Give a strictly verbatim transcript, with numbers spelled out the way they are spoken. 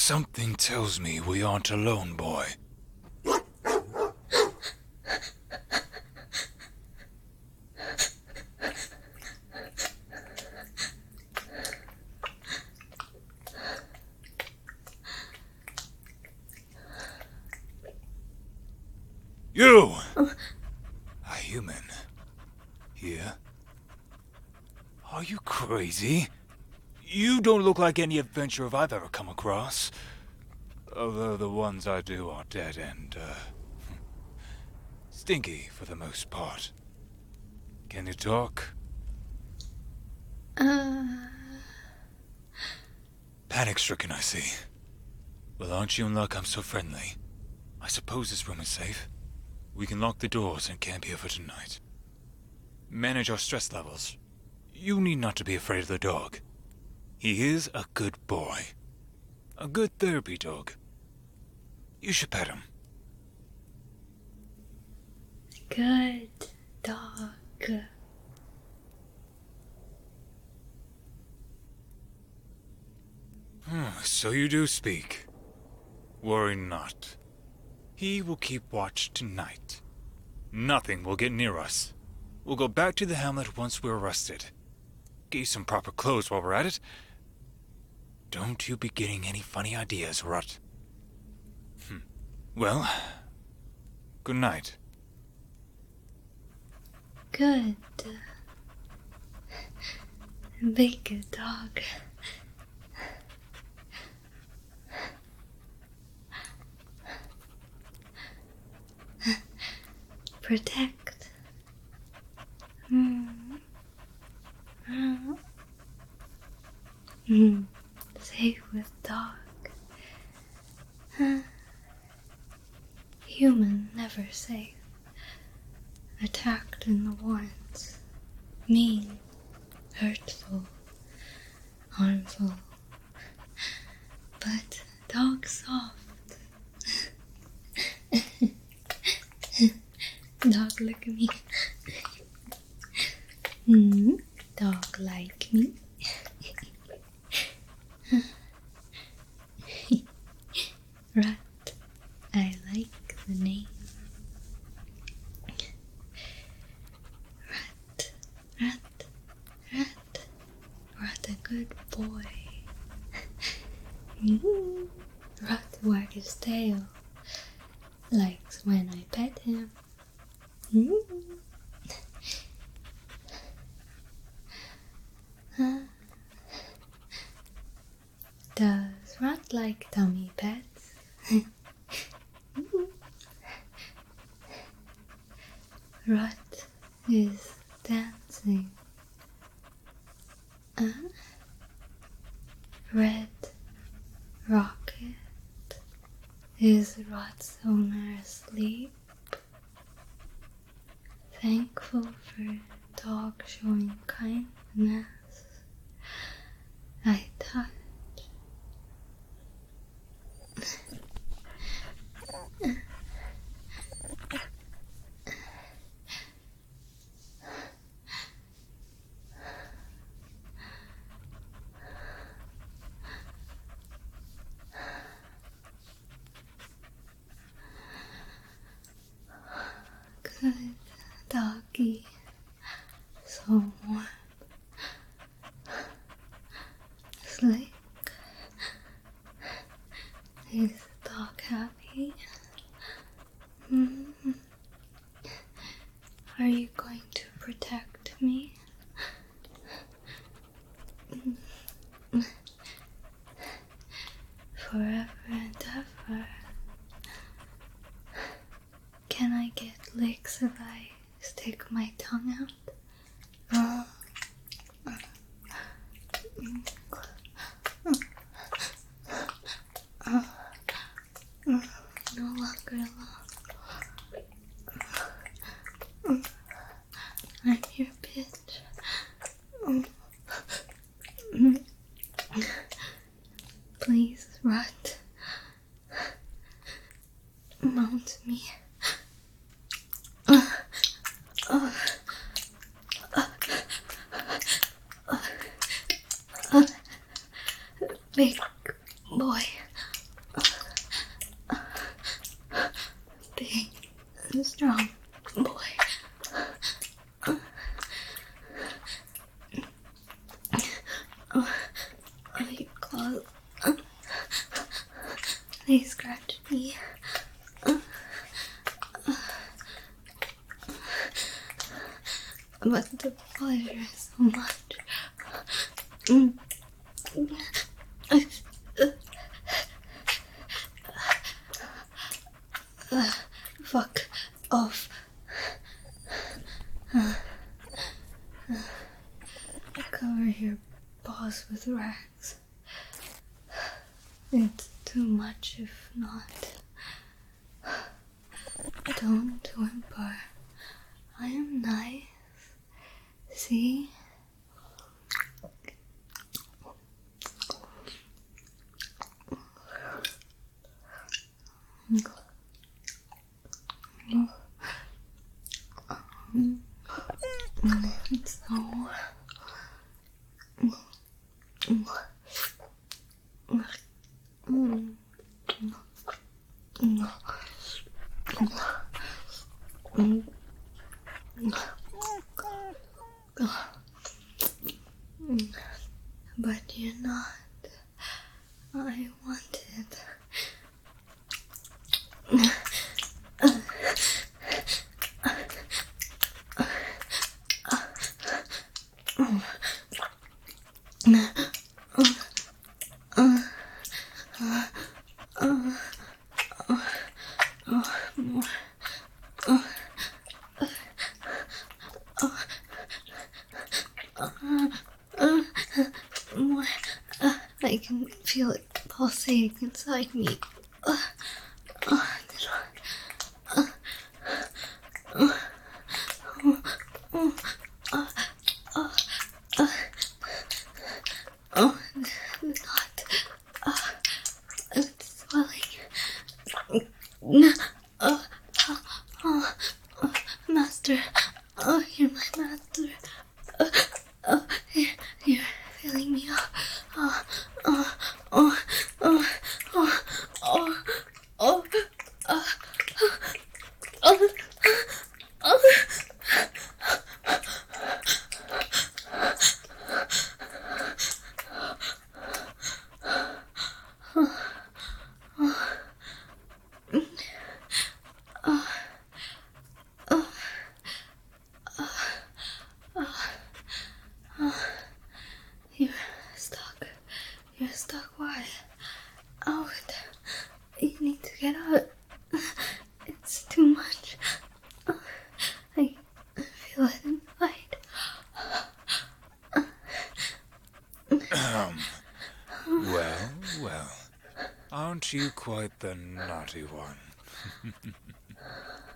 Something tells me we aren't alone, boy. You! A human. Here? Are you crazy? You don't look like any adventurer I've ever come across. Although the ones I do are dead and, uh... stinky for the most part. Can you talk? Uh... Panic-stricken, I see. Well, aren't you in luck I'm so friendly? I suppose this room is safe. We can lock the doors and camp here for tonight. Manage our stress levels. You need not to be afraid of the dog. He is a good boy. A good therapy dog. You should pet him. Good dog. Hmm, so you do speak. Worry not. He will keep watch tonight. Nothing will get near us. We'll go back to the hamlet once we're rested. Get you some proper clothes while we're at it. Don't you be getting any funny ideas, Rut. Hm. Well, good night. Good. Big dog. Protect. Mm. Mm. Mm. Safe with dog. Human never safe. Attacked in the warrens. Mean. Hurtful. Harmful. But dog soft. Dog look at me. Mm, dog like me. Rat, I like the name. Rat, rat, rat, rat a good boy. Mm, rat wag his tail, likes when I pet him. Mm. Huh? Does Rat like tummy pets? Rat is dancing. Uh, Red Rocket. Is Rat's owner asleep? Thankful for dog showing kindness. I touch. Good doggy. So warm. Slick. Is the dog happy? Mm-hmm. Are you going to protect me? Forever and ever. Can I get licks if I stick my tongue out? Uh, uh, uh, no longer long. I'm your bitch. Please, Rat. Mount me. Big boy. much. Mm. I, uh, uh, fuck off. Uh, uh, cover your paws with rags. It's too much if not. Don't whimper. I am nice. See? So... But you're not. I want it. I can feel it pulsating inside me. Uh, uh, uh, uh, uh, uh, uh, uh, oh, not. Uh, it's swelling. Uh, uh, uh, uh, master. Oh, you're my master. Uh, uh, you're, you're filling me up. Uh, uh, oh, oh, oh, oh, oh, uh, uh, uh, You're stuck. You're stuck. Why? Out. You need to get out. It's too much. I feel it inside. Um, well, well. Aren't you quite the naughty one?